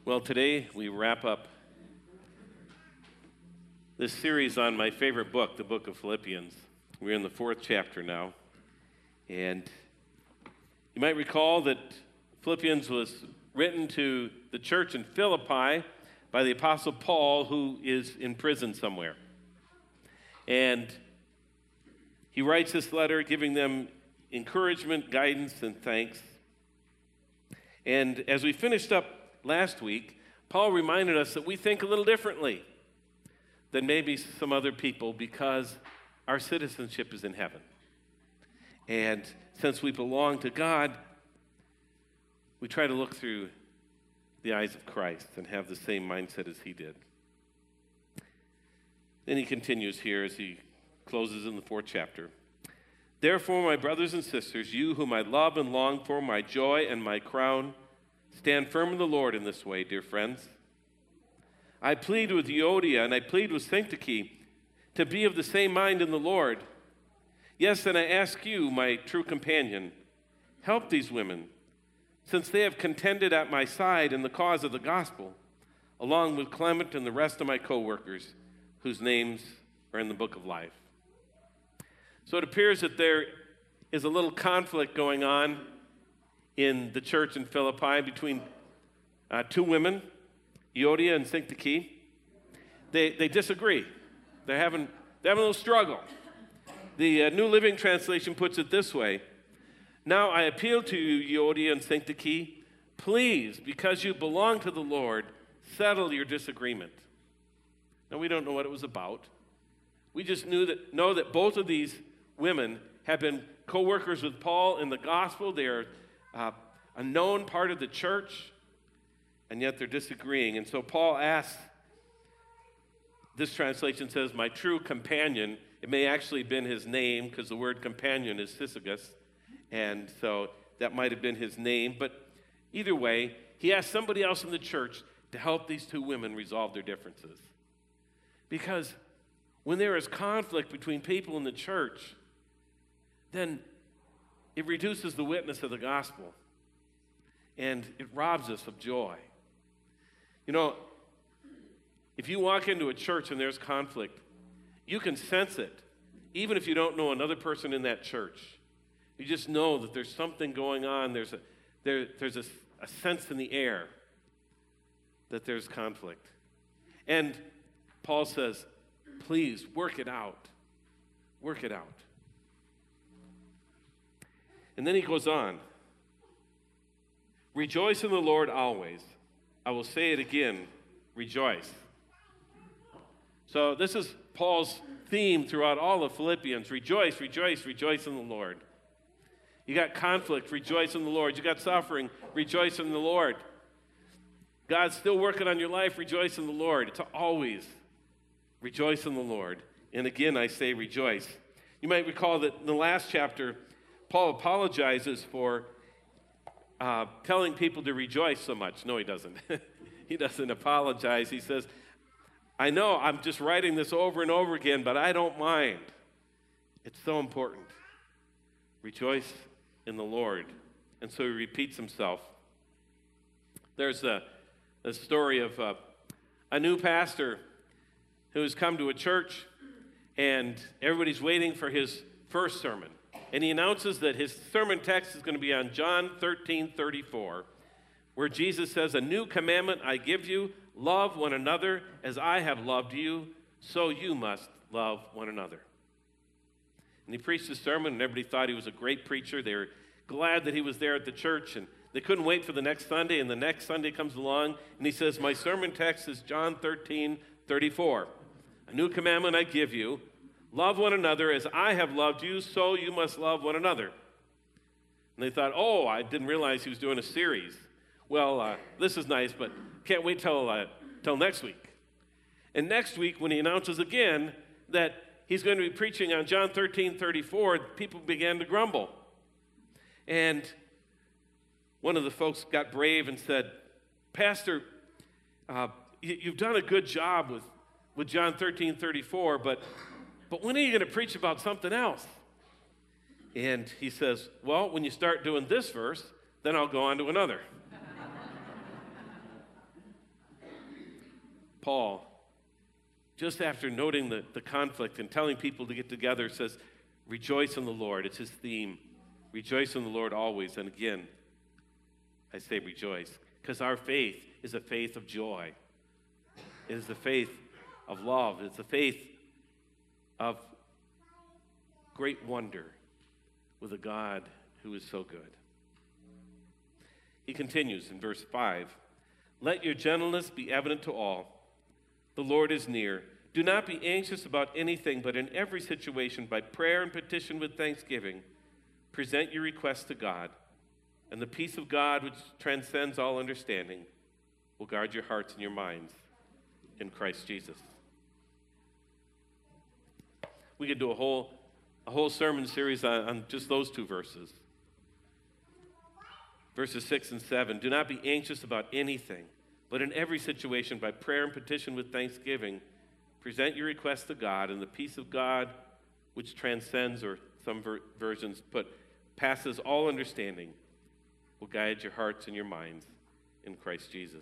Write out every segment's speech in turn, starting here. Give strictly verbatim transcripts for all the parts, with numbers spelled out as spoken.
Well, today we wrap up this series on my favorite book, the book of Philippians. We're in the fourth chapter now. And you might recall that Philippians was written to the church in Philippi by the Apostle Paul, who is in prison somewhere. And he writes this letter giving them encouragement, guidance, and thanks. And as we finished up last week, Paul reminded us that we think a little differently than maybe some other people because our citizenship is in heaven. And since we belong to God, we try to look through the eyes of Christ and have the same mindset as he did. Then he continues here as he closes in the fourth chapter. Therefore, my brothers and sisters, you whom I love and long for, my joy and my crown, stand firm in the Lord in this way, dear friends. I plead with Euodia and I plead with Syntyche to be of the same mind in the Lord. Yes, and I ask you, my true companion, help these women, since they have contended at my side in the cause of the gospel, along with Clement and the rest of my co-workers, whose names are in the book of life. So it appears that there is a little conflict going on in the church in Philippi between uh, two women, Euodia and Syntyche. They they disagree. They're having, they're having a little struggle. The uh, New Living Translation puts it this way. Now I appeal to you, Euodia and Syntyche, please, because you belong to the Lord, settle your disagreement. Now we don't know what it was about. We just knew that know that both of these women have been co-workers with Paul in the gospel. They are uh, a known part of the church, and yet they're disagreeing. And so Paul asks, this translation says, my true companion. It may actually have been his name because the word companion is syzygus, and so that might have been his name. But either way, he asked somebody else in the church to help these two women resolve their differences. Because when there is conflict between people in the church, then it reduces the witness of the gospel, and it robs us of joy. You know, if you walk into a church and there's conflict, you can sense it, even if you don't know another person in that church. You just know that there's something going on. There's a, there, there's a, a sense in the air that there's conflict. And Paul says, please work it out. Work it out. And then he goes on. Rejoice in the Lord always. I will say it again, rejoice. So this is Paul's theme throughout all of Philippians. Rejoice, rejoice, rejoice in the Lord. You got conflict, rejoice in the Lord. You got suffering, rejoice in the Lord. God's still working on your life, rejoice in the Lord. It's always rejoice in the Lord. And again, I say rejoice. You might recall that in the last chapter, Paul apologizes for uh, telling people to rejoice so much. No, he doesn't. He doesn't apologize. He says, I know I'm just writing this over and over again, but I don't mind. It's so important. Rejoice in the Lord. And so he repeats himself. There's a, a story of uh, a new pastor who has come to a church, and everybody's waiting for his first sermon. And he announces that his sermon text is going to be on John thirteen thirty-four, where Jesus says, a new commandment I give you, love one another as I have loved you, so you must love one another. And he preached his sermon, and everybody thought he was a great preacher. They were glad that he was there at the church, and they couldn't wait for the next Sunday, and the next Sunday comes along, and he says, my sermon text is John thirteen thirty-four. A new commandment I give you, love one another as I have loved you, so you must love one another. And they thought, oh, I didn't realize he was doing a series. Well, uh, this is nice, but can't wait till, uh, till next week. And next week, when he announces again that he's going to be preaching on John thirteen thirty-four, people began to grumble. And one of the folks got brave and said, Pastor, uh, you've done a good job with, with John thirteen thirty-four, but But when are you going to preach about something else? And he says, well, when you start doing this verse, then I'll go on to another. Paul, just after noting the, the conflict and telling people to get together, says, rejoice in the Lord. It's his theme. Rejoice in the Lord always. And again, I say rejoice, because our faith is a faith of joy. It is the faith of love. It's a faith of great wonder with a God who is so good. He continues in verse five, let your gentleness be evident to all. The Lord is near. Do not be anxious about anything, but in every situation, by prayer and petition with thanksgiving, present your requests to God, and the peace of God, which transcends all understanding, will guard your hearts and your minds in Christ Jesus. We could do a whole, a whole sermon series on, on just those two verses. Verses six and seven, do not be anxious about anything, but in every situation, by prayer and petition with thanksgiving, present your requests to God, and the peace of God, which transcends, or some ver- versions put, passes all understanding, will guide your hearts and your minds in Christ Jesus.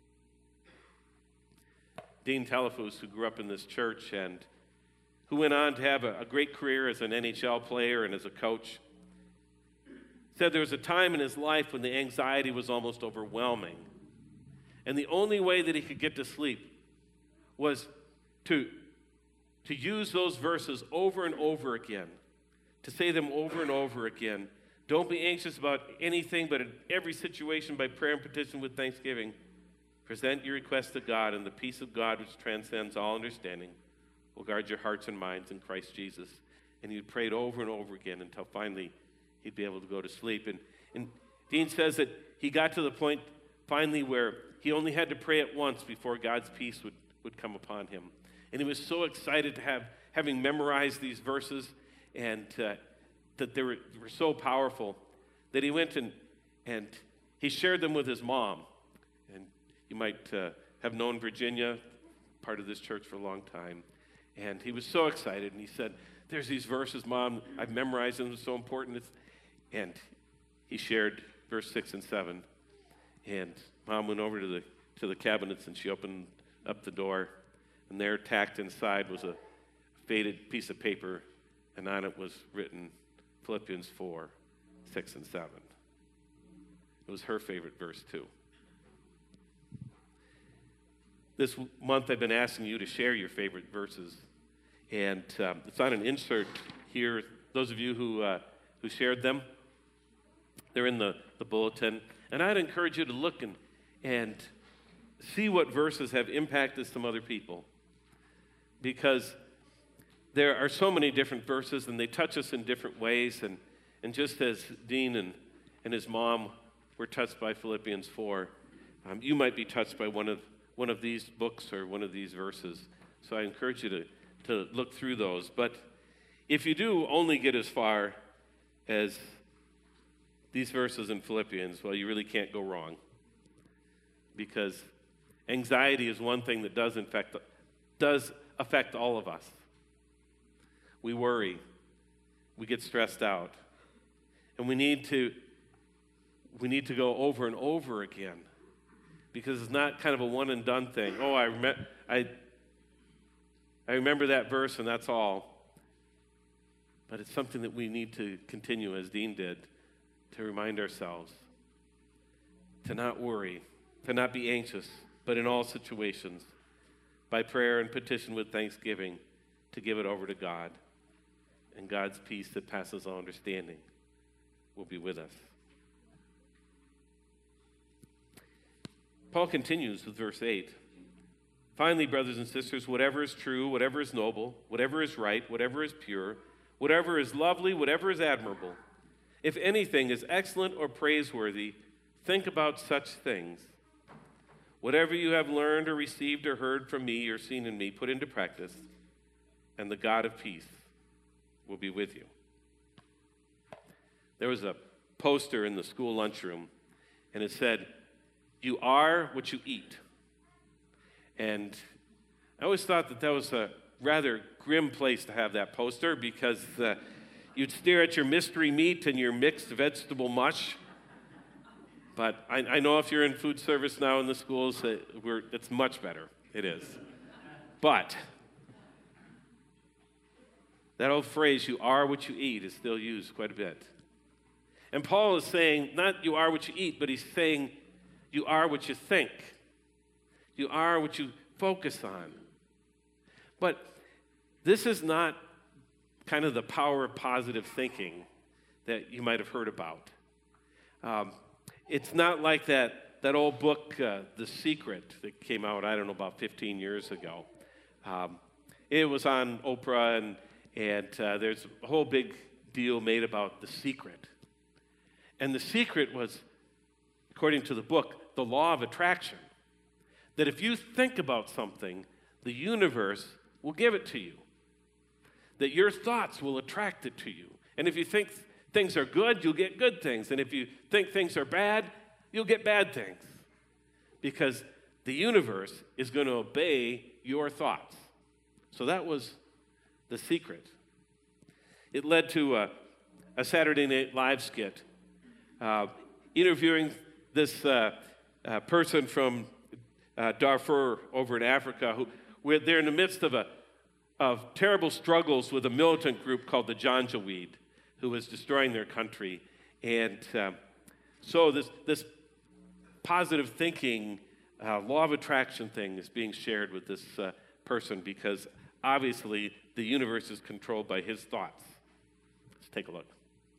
Dean Telefus, who grew up in this church and who went on to have a, a great career as an N H L player and as a coach, said there was a time in his life when the anxiety was almost overwhelming. And the only way that he could get to sleep was to, to use those verses over and over again, to say them over and over again. Don't be anxious about anything, but in every situation, by prayer and petition with thanksgiving, present your requests to God, and the peace of God, which transcends all understanding, will guard your hearts and minds in Christ Jesus. And he prayed over and over again until finally he'd be able to go to sleep. And, and Dean says that he got to the point finally where he only had to pray it once before God's peace would, would come upon him. And he was so excited to have, having memorized these verses, and uh, that they were, were so powerful, that he went and, and he shared them with his mom. And you might uh, have known Virginia, part of this church for a long time. And he was so excited, and he said, there's these verses, Mom, I've memorized them, it's so important. It's, and he shared verse six and seven. And Mom went over to the to the cabinets, and she opened up the door, and there, tacked inside, was a faded piece of paper, and on it was written Philippians four, six and seven. It was her favorite verse too. This month I've been asking you to share your favorite verses, and um, it's on an insert here. Those of you who uh, who shared them, they're in the, the bulletin. And I'd encourage you to look and, and see what verses have impacted some other people, because there are so many different verses, and they touch us in different ways. And, and just as Dean and, and his mom were touched by Philippians four, um, you might be touched by one of one of these books or one of these verses. So I encourage you to, to look through those. But if you do only get as far as these verses in Philippians, well, you really can't go wrong, because anxiety is one thing that does infect, does affect all of us. We worry, we get stressed out, and we need to we need to go over and over again, because it's not kind of a one and done thing. Oh, I rem- I I remember that verse and that's all. But it's something that we need to continue, as Dean did, to remind ourselves to not worry, to not be anxious, but in all situations, by prayer and petition with thanksgiving, to give it over to God. And God's peace that passes all understanding will be with us. Paul continues with verse eight. Finally, brothers and sisters, whatever is true, whatever is noble, whatever is right, whatever is pure, whatever is lovely, whatever is admirable, if anything is excellent or praiseworthy, think about such things. Whatever you have learned or received or heard from me or seen in me, put into practice, and the God of peace will be with you. There was a poster in the school lunchroom, and it said, "You are what you eat." And I always thought that that was a rather grim place to have that poster, because uh, you'd stare at your mystery meat and your mixed vegetable mush. But I, I know if you're in food service now in the schools, uh, we're, it's much better. It is. But that old phrase, you are what you eat, is still used quite a bit. And Paul is saying, not you are what you eat, but he's saying you are what you think. You are what you focus on. But this is not kind of the power of positive thinking that you might have heard about. Um, it's not like that, that old book, uh, The Secret, that came out, I don't know, about fifteen years ago. Um, it was on Oprah, and, and uh, there's a whole big deal made about The Secret. And The Secret was, according to the book, the law of attraction. That if you think about something, the universe will give it to you. That your thoughts will attract it to you. And if you think things are good, you'll get good things. And if you think things are bad, you'll get bad things. Because the universe is going to obey your thoughts. So that was The Secret. It led to a, a Saturday Night Live skit uh, interviewing this uh, uh, person from uh, Darfur over in Africa who where they're in the midst of a of terrible struggles with a militant group called the Janjaweed, who was destroying their country. And um, so this this positive thinking, uh, law of attraction thing is being shared with this uh, person because obviously the universe is controlled by his thoughts. Let's take a look.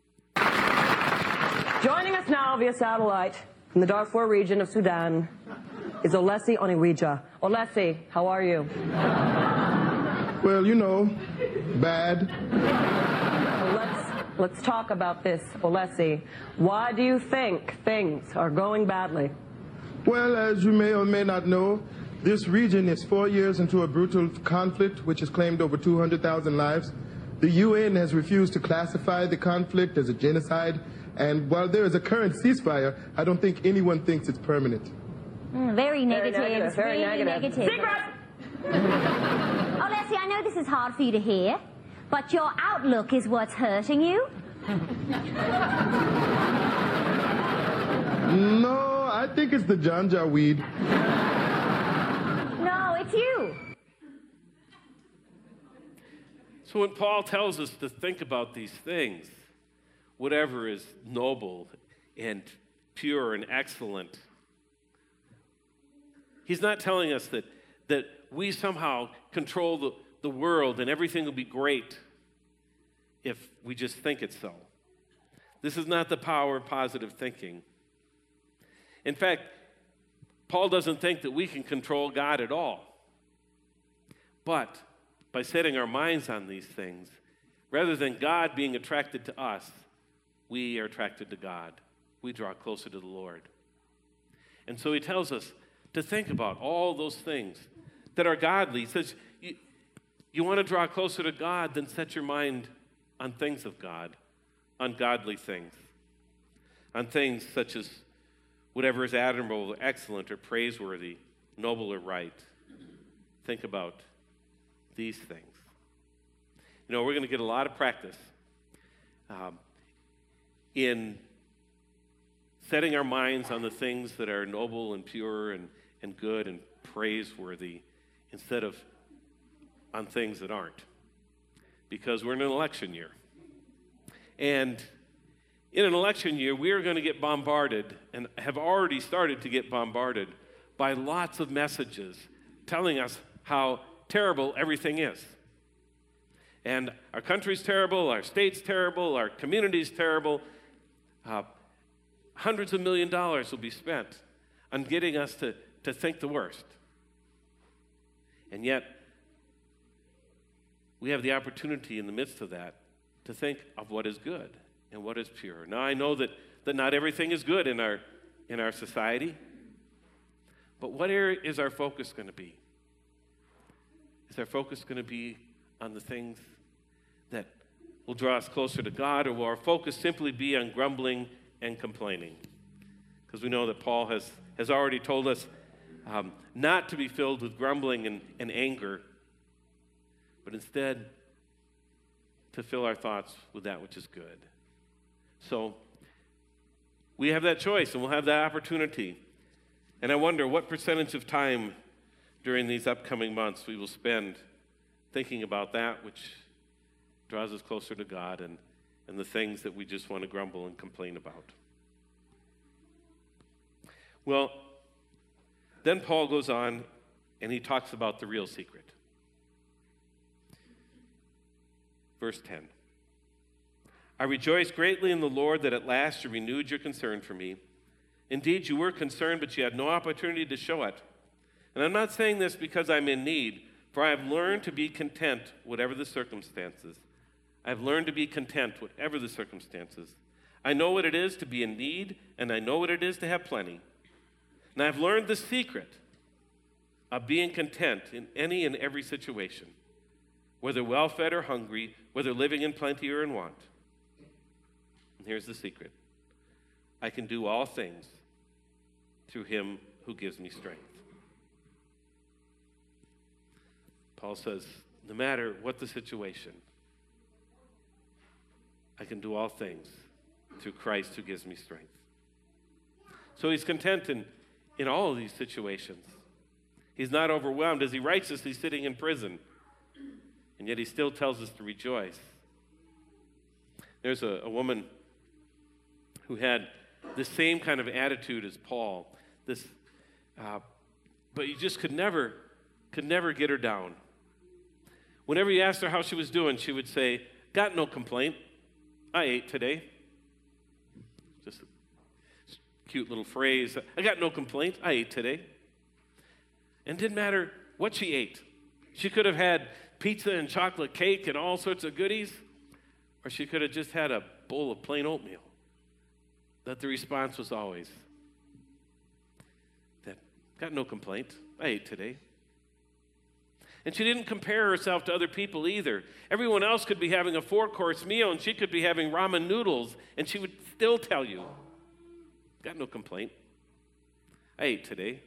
Joining us now via satellite from the Darfur region of Sudan is Olesi Oniwija. Olesi, how are you? Well, you know, bad. Well, let's, let's talk about this, Olesi. Why do you think things are going badly? Well, as you may or may not know, this region is four years into a brutal conflict which has claimed over two hundred thousand lives. The U N has refused to classify the conflict as a genocide, and while there is a current ceasefire, I don't think anyone thinks it's permanent. Mm, very negative. Very negative. Very really negative. negative. Oh, Leslie, I know this is hard for you to hear, but your outlook is what's hurting you. No, I think it's the Janjaweed. No, it's you. So when Paul tells us to think about these things, whatever is noble and pure and excellent, he's not telling us that, that we somehow control the, the world and everything will be great if we just think it so. This is not the power of positive thinking. In fact, Paul doesn't think that we can control God at all. But by setting our minds on these things, rather than God being attracted to us, we are attracted to God. We draw closer to the Lord. And so he tells us to think about all those things that are godly. He says, you, you want to draw closer to God, then set your mind on things of God, on godly things, on things such as whatever is admirable, or excellent, or praiseworthy, noble, or right. Think about these things. You know, we're going to get a lot of practice um, in setting our minds on the things that are noble and pure and, and good and praiseworthy instead of on things that aren't. Because we're in an election year. And in an election year, we are going to get bombarded and have already started to get bombarded by lots of messages telling us how terrible everything is. And our country's terrible, our state's terrible, our community's terrible. Uh, hundreds of million dollars will be spent on getting us to, to think the worst. And yet, we have the opportunity in the midst of that to think of what is good and what is pure. Now, I know that, that not everything is good in our, in our society, but what area is our focus going to be? Is our focus going to be on the things that will draw us closer to God, or will our focus simply be on grumbling and complaining? Because we know that Paul has, has already told us um, not to be filled with grumbling and, and anger, but instead to fill our thoughts with that which is good. So we have that choice, and we'll have that opportunity. And I wonder, what percentage of time during these upcoming months, we will spend thinking about that which draws us closer to God and, and the things that we just want to grumble and complain about. Well, then Paul goes on and he talks about the real secret. Verse ten. I rejoice greatly in the Lord that at last you renewed your concern for me. Indeed, you were concerned, but you had no opportunity to show it. And I'm not saying this because I'm in need, for I have learned to be content, whatever the circumstances. I have learned to be content, whatever the circumstances. I know what it is to be in need, and I know what it is to have plenty. And I've learned the secret of being content in any and every situation, whether well-fed or hungry, whether living in plenty or in want. And here's the secret. I can do all things through him who gives me strength. Paul says, no matter what the situation, I can do all things through Christ who gives me strength. So he's content in, in all of these situations. He's not overwhelmed. As he writes this, he's sitting in prison. And yet he still tells us to rejoice. There's a, a woman who had the same kind of attitude as Paul. This, uh, but you just could never, could never get her down. Whenever you asked her how she was doing, she would say, got no complaint. I ate today. Just a cute little phrase. I got no complaint. I ate today. And it didn't matter what she ate. She could have had pizza and chocolate cake and all sorts of goodies, or she could have just had a bowl of plain oatmeal. That the response was always, that got no complaint. I ate today. And she didn't compare herself to other people either. Everyone else could be having a four-course meal, and she could be having ramen noodles, and she would still tell you, got no complaint. I ate today.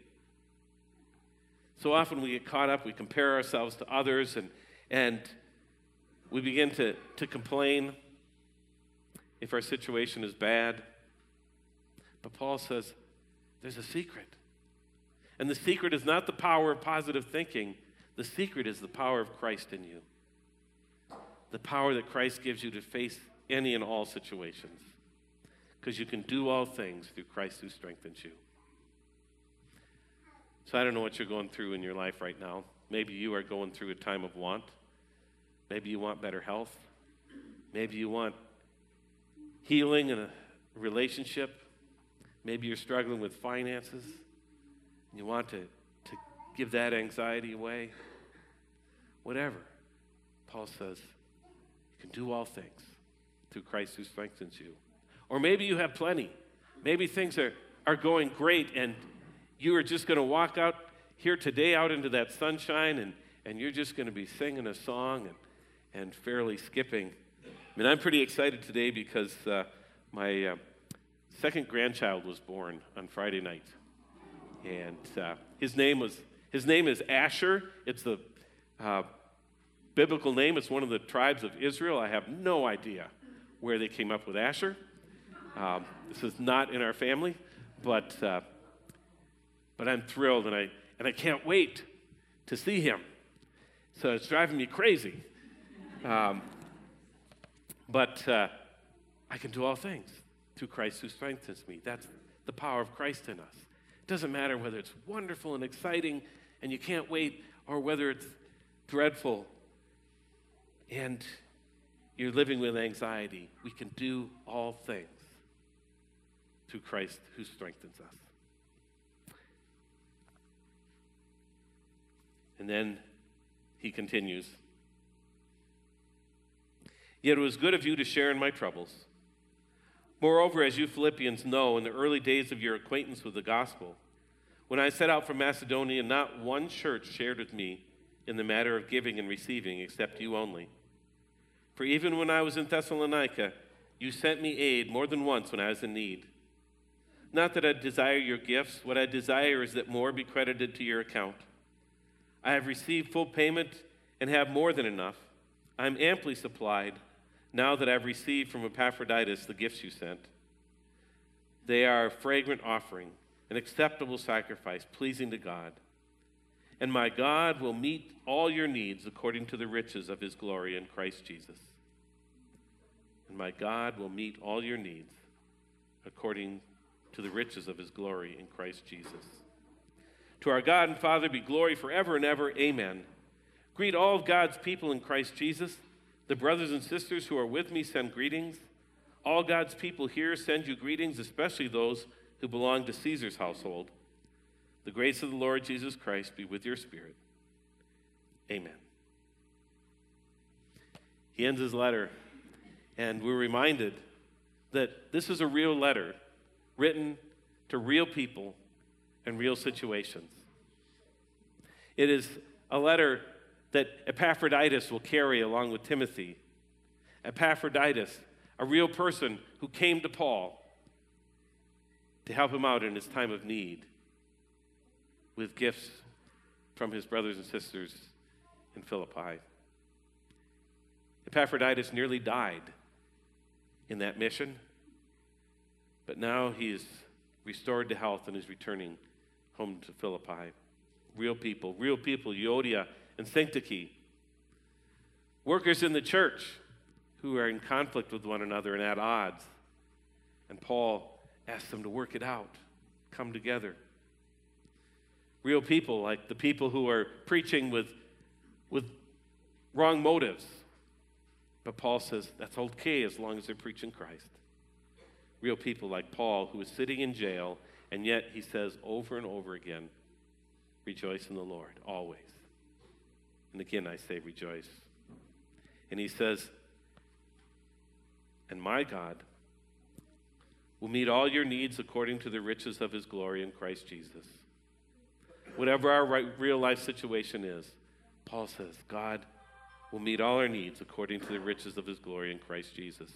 So often we get caught up, we compare ourselves to others, and, and we begin to, to complain if our situation is bad. But Paul says, there's a secret. And the secret is not the power of positive thinking. The secret is the power of Christ in you. The power that Christ gives you to face any and all situations. Because you can do all things through Christ who strengthens you. So I don't know what you're going through in your life right now. Maybe you are going through a time of want. Maybe you want better health. Maybe you want healing in a relationship. Maybe you're struggling with finances. And you want to, to give that anxiety away. Whatever. Paul says, you can do all things through Christ who strengthens you. Or maybe you have plenty. Maybe things are, are going great and you are just going to walk out here today out into that sunshine and, and you're just going to be singing a song and, and fairly skipping. I mean, I'm pretty excited today because uh, my uh, second grandchild was born on Friday night. And uh, his name was his name is Asher. It's the uh, biblical name. It's one of the tribes of Israel. I have no idea where they came up with Asher. Um, this is not in our family, but uh, but I'm thrilled, and I and I can't wait to see him. So it's driving me crazy. Um, but uh, I can do all things through Christ who strengthens me. That's the power of Christ in us. It doesn't matter whether it's wonderful and exciting and you can't wait, or whether it's dreadful and you're living with anxiety. We can do all things through Christ who strengthens us. And then he continues, yet it was good of you to share in my troubles. Moreover, as you Philippians know, in the early days of your acquaintance with the gospel, when I set out from Macedonia, not one church shared with me in the matter of giving and receiving, except you only. For even when I was in Thessalonica, you sent me aid more than once when I was in need. Not that I desire your gifts. What I desire is that more be credited to your account. I have received full payment and have more than enough. I am amply supplied now that I have received from Epaphroditus the gifts you sent. They are a fragrant offering, an acceptable sacrifice, pleasing to God. And my God will meet all your needs according to the riches of his glory in Christ Jesus. And my God will meet all your needs according to the riches of his glory in Christ Jesus. To our God and Father be glory forever and ever. Amen. Greet all of God's people in Christ Jesus. The brothers and sisters who are with me send greetings. All God's people here send you greetings, especially those who belong to Caesar's household. The grace of the Lord Jesus Christ be with your spirit. Amen. He ends his letter, and we're reminded that this is a real letter written to real people and real situations. It is a letter that Epaphroditus will carry along with Timothy. Epaphroditus, a real person who came to Paul to help him out in his time of need with gifts from his brothers and sisters in Philippi. Epaphroditus nearly died in that mission, but now he is restored to health and is returning home to Philippi. Real people, real people, Euodia and Syntyche. Workers in the church who are in conflict with one another and at odds. And Paul asks them to work it out, come together. Real people, like the people who are preaching with, with wrong motives. But Paul says that's okay as long as they're preaching Christ. Real people like Paul, who is sitting in jail, and yet he says over and over again, rejoice in the Lord, always. And again, I say rejoice. And he says, and my God will meet all your needs according to the riches of his glory in Christ Jesus. Whatever our right, real life situation is, Paul says, God will meet all our needs according to the riches of his glory in Christ Jesus.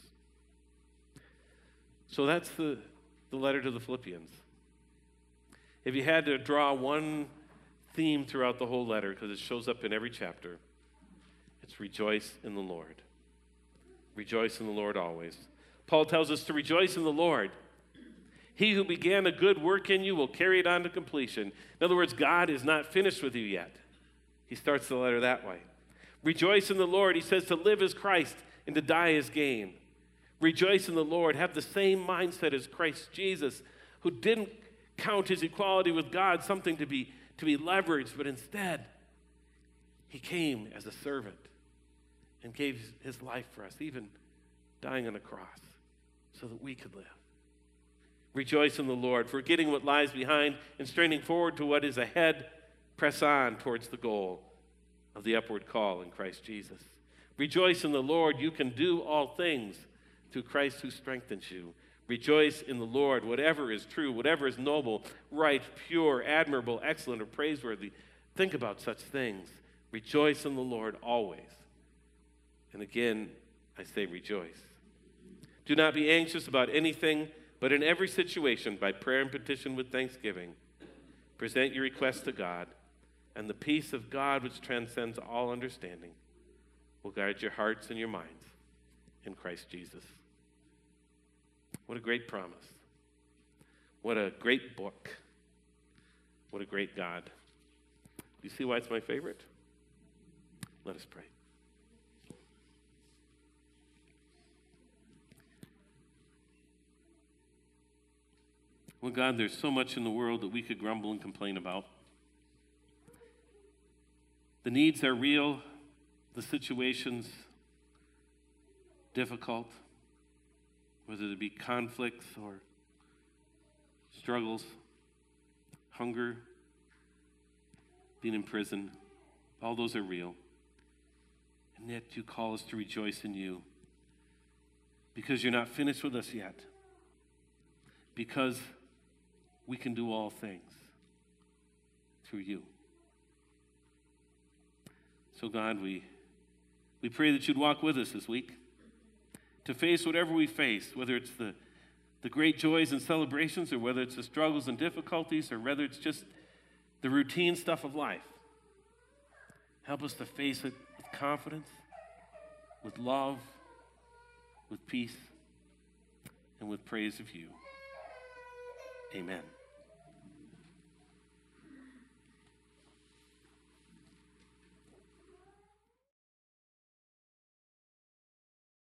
So that's the, the letter to the Philippians. If you had to draw one theme throughout the whole letter, because it shows up in every chapter, it's rejoice in the Lord. Rejoice in the Lord always. Paul tells us to rejoice in the Lord. He who began a good work in you will carry it on to completion. In other words, God is not finished with you yet. He starts the letter that way. Rejoice in the Lord. He says to live as Christ and to die as gain. Rejoice in the Lord. Have the same mindset as Christ Jesus, who didn't count his equality with God something to be, to be leveraged, but instead, he came as a servant and gave his life for us, even dying on a cross, so that we could live. Rejoice in the Lord, forgetting what lies behind and straining forward to what is ahead. Press on towards the goal of the upward call in Christ Jesus. Rejoice in the Lord. You can do all things through Christ who strengthens you. Rejoice in the Lord. Whatever is true, whatever is noble, right, pure, admirable, excellent, or praiseworthy, think about such things. Rejoice in the Lord always. And again, I say rejoice. Do not be anxious about anything, but in every situation, by prayer and petition with thanksgiving, present your requests to God, and the peace of God, which transcends all understanding, will guard your hearts and your minds in Christ Jesus. What a great promise. What a great book. What a great God. Do you see why it's my favorite? Let us pray. Well, God, there's so much in the world that we could grumble and complain about. The needs are real, the situations difficult, whether it be conflicts or struggles, hunger, being in prison, all those are real. And yet you call us to rejoice in you because you're not finished with us yet, because we can do all things through you. So God, we, we pray that you'd walk with us this week to face whatever we face, whether it's the, the great joys and celebrations, or whether it's the struggles and difficulties, or whether it's just the routine stuff of life. Help us to face it with confidence, with love, with peace, and with praise of you. Amen.